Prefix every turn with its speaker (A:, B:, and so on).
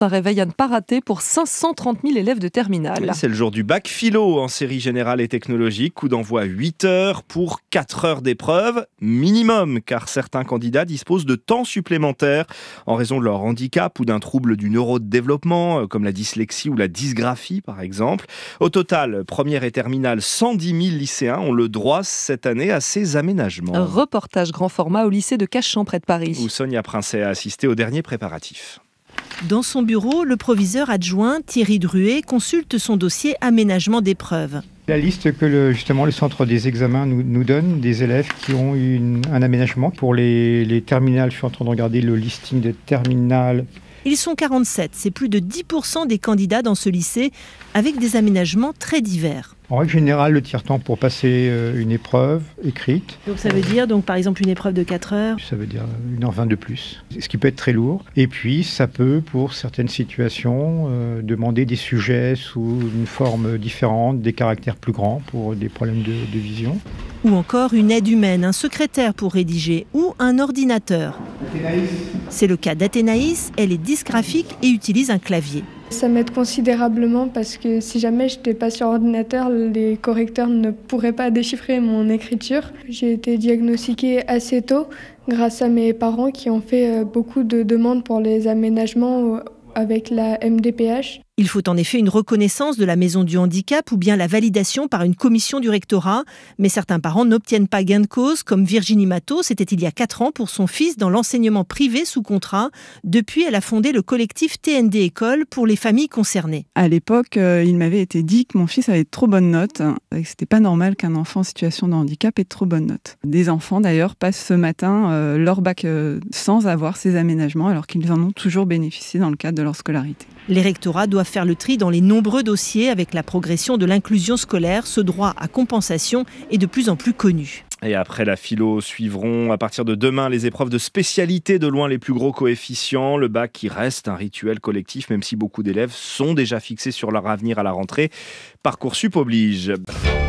A: Un réveil à ne pas rater pour 530 000 élèves de terminale.
B: Oui, c'est le jour du bac philo en série générale et technologique. Coup d'envoi 8 heures pour 4 heures d'épreuve minimum, car certains candidats disposent de temps supplémentaires en raison de leur handicap ou d'un trouble du neurodéveloppement, comme la dyslexie ou la dysgraphie par exemple. Au total, première et terminale, 110 000 lycéens ont le droit cette année à ces aménagements.
A: Un reportage grand format au lycée de Cachan près de Paris.
B: Où Sonia Princet a assisté aux derniers préparatifs.
C: Dans son bureau, le proviseur adjoint Thierry Druet consulte son dossier aménagement d'épreuves.
D: La liste que le centre des examens nous donne, des élèves qui ont eu un aménagement. Pour les terminales, je suis en train de regarder le listing des terminales.
C: Ils sont 47, c'est plus de 10% des candidats dans ce lycée, avec des aménagements très divers.
D: En règle générale, le tiers-temps pour passer une épreuve écrite.
C: Donc ça veut dire, par exemple, une épreuve de 4 heures.
D: Ça veut dire 1h20 de plus, ce qui peut être très lourd. Et puis, ça peut, pour certaines situations, demander des sujets sous une forme différente, des caractères plus grands pour des problèmes de vision.
C: Ou encore une aide humaine, un secrétaire pour rédiger, ou un ordinateur.
D: Athénaïs.
C: C'est le cas d'Athénaïs, elle est dysgraphique et utilise un clavier.
E: Ça m'aide considérablement parce que si jamais je n'étais pas sur ordinateur, les correcteurs ne pourraient pas déchiffrer mon écriture. J'ai été diagnostiquée assez tôt grâce à mes parents qui ont fait beaucoup de demandes pour les aménagements avec la MDPH.
C: Il faut en effet une reconnaissance de la maison du handicap ou bien la validation par une commission du rectorat. Mais certains parents n'obtiennent pas gain de cause, comme Virginie Matteau, c'était il y a 4 ans pour son fils dans l'enseignement privé sous contrat. Depuis, elle a fondé le collectif TND École pour les familles concernées.
F: À l'époque, il m'avait été dit que mon fils avait de trop bonnes notes et que c'était pas normal qu'un enfant en situation de handicap ait de trop bonnes notes. Des enfants d'ailleurs passent ce matin leur bac sans avoir ces aménagements alors qu'ils en ont toujours bénéficié dans le cadre de leur scolarité.
C: Les rectorats doivent faire le tri dans les nombreux dossiers avec la progression de l'inclusion scolaire. Ce droit à compensation est de plus en plus connu.
B: Et après la philo, suivront à partir de demain les épreuves de spécialité, de loin les plus gros coefficients. Le bac qui reste un rituel collectif, même si beaucoup d'élèves sont déjà fixés sur leur avenir à la rentrée. Parcoursup oblige.